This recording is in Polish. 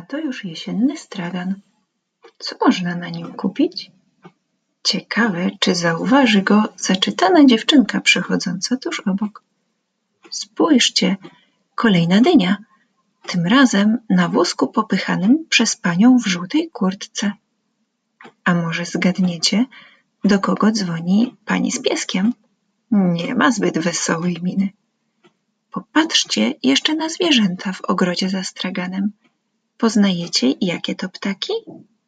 to już jesienny stragan. Co można na nim kupić? Ciekawe, czy zauważy go zaczytana dziewczynka przechodząca tuż obok. Spójrzcie, kolejna dynia, tym razem na wózku popychanym przez panią w żółtej kurtce. A może zgadniecie, do kogo dzwoni pani z pieskiem? Nie ma zbyt wesołej miny. Popatrzcie jeszcze na zwierzęta w ogrodzie za straganem. Poznajecie, jakie to ptaki?